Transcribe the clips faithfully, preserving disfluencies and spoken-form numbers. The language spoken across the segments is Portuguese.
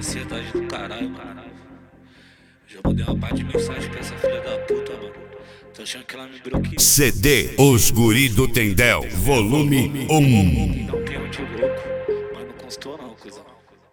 Ansiedade do caralho, mano. Já mandei uma parte de mensagem pra essa filha da puta, mano. Tô achando que ela me bloqueou. C D Os Guri do Tendel, volume um. Dá um peão de louco, mas não constou não, cuzão.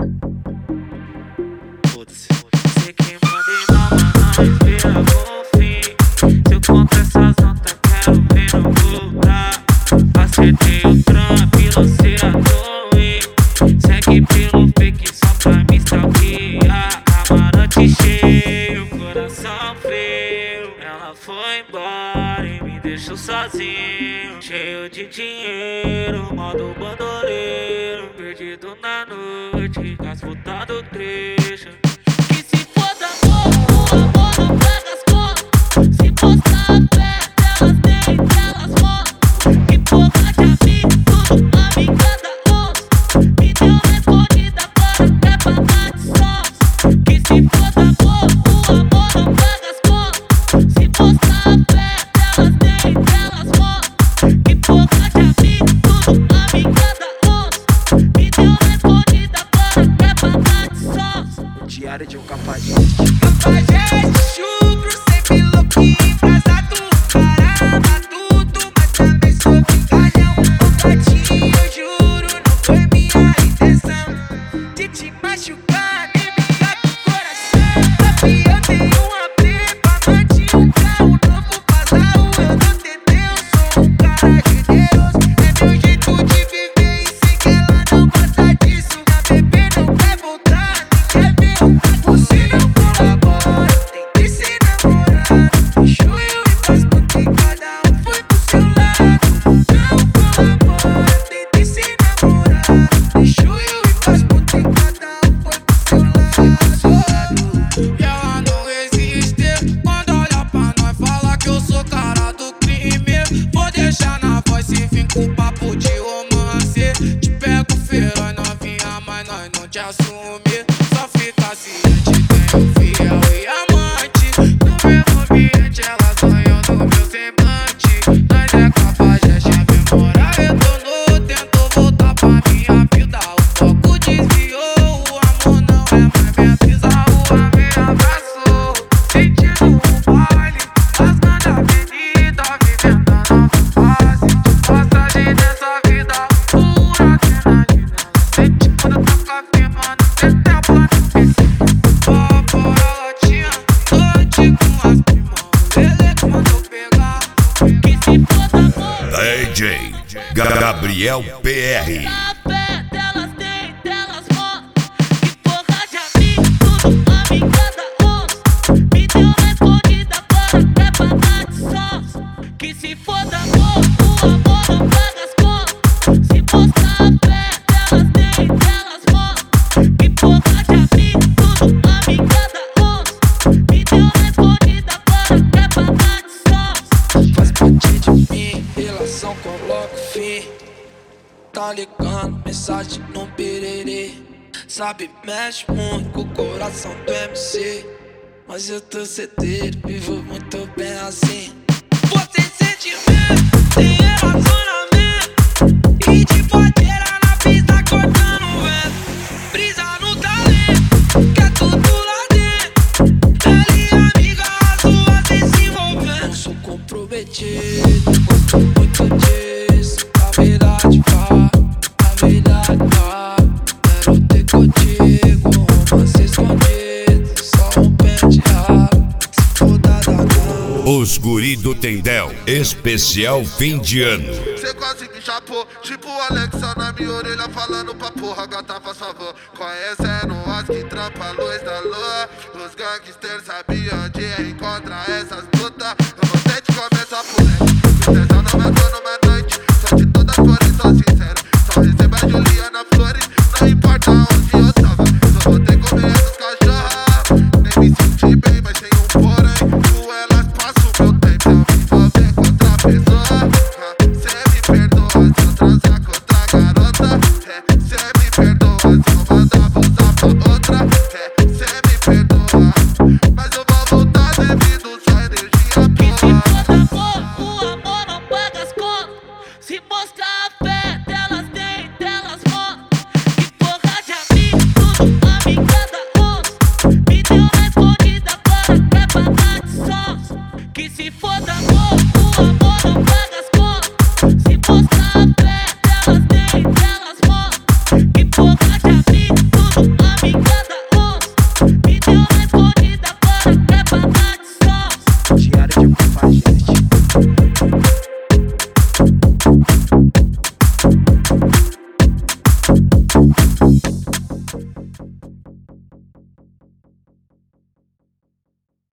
Foda-se. Sei que mandei não, mas não espera o fim. Se eu compro essas notas, quero ver não voltar. Acertei o trampo e lancei a torre. Segue pelo fake só pra me stalkear. Amarante cheio, coração frio. Ela foi embora e me deixou sozinho, cheio de dinheiro, modo bandoleiro. Perdido na noite, as putas do trecho. Que se foda amor, o amor não paga as contas. Se postar a fé delas, nem delas mostram. Que porra de amigo, tudo amiga da onça. Me deu uma escondida, agora quer pagar de sócio. Que se foda amor, o amor não paga as contas. Se postar a fé delas, nem delas mostram. Que porra de amigo, tudo amiga da onça. Me deu uma escondida, agora quer pagar de sócio. Diário de um cafajeste. Cafajeste, chucro, sempre louco e embrasado. Caramba, tudo, mas também sou brincalhão. Bati, eu juro, não foi minha intenção de te machucar, nem brigar com o coração. Papi, eu tenho uma prepa, mande um carro novo vazado. Eu não tentei, eu sou um cara de Deus. É meu jeito de viver e sei que ela não gosta disso. Minha bebê não quer voltar, nem quer ver o que você não colabora. Tem que ser namorado. Deixou eu e faz porque cada um foi pro seu lado. Não colabora, tem que ser namorado. Deixou eu e faz porque cada um foi pro seu lado. E ela não resiste quando olha pra nós, fala que eu sou cara do crime. Vou deixar na voz e vim com papo de romance. Te pego feroz novinha, mas nós não te assume. Só fica ciente, tenho fiel e amante. No mesmo ambiente ela sonhou no meu semblante. Nós é cafajeste, a memória retornou. Tentou voltar pra minha vida, o foco desviou. O amor não é mais minha brisa, o amor me abraçou. Sentindo um baile, rasgando a avenida, vivendo a nova fase de passagem dessa vida pura adrenalina. Sente quando toca firmando, até a plana papo, ela tinha noite com as primas. Ele que mandou pegar. Que se foda amor. D J Gabriel P R. A fé delas, nem delas mostram. Que porra de amigo, tudo amiga da onça. Me deu uma escondida, agora quer pagar de sócio. Que se foda amor, o amor não paga as contas. Se postar a fé delas, nem delas mostram. Que porra de amigo, tudo amiga da onça. Me deu uma escondida, agora quer pagar de sócio. Faz parte de mim, relação coloca o fim. Tá ligando, mensagem no pererê. Sabe, mexe muito com o coração do M C. Mas eu tô certeiro, vivo muito bem assim. Você sente medo, tem relacionamento. E de padeira na pista cortando o vento. Brisa no talento, quer tudo lá dentro. Ela e amiga, as duas vem se envolvendo. Não sou comprometido, gosto muito disso. Na verdade, vá, na verdade, vá. Quero ter contigo, romance escondido. Só um penteado, se for dar danão. Os Guri do Tendel, especial fim de ano. Cê quase me chapou, tipo Alexa na minha orelha falando pra porra, gata faz favor. Conhecendo as que trampa a luz da lua. Os gangsters sabiam de encontrar essas putas. Eu vou ter de começar por ela. Princesa não matou numa noite, só de todas flores, sou sincero. Só receba a Juliana Flores, não importa onde eu tava. Só vou ter que comer essas cachorras. Nem me senti bem, mas tem um porém. Com elas passo meu tempo, eu me envolver com outra pessoa. Cê me perdoa se eu transar com outra garota. Cê me perdoa se eu mandar voltar pra outra. Cê me perdoa, mas eu vou voltar devido sua energia Que se boa. foda amor, o amor não paga as contas. se foda.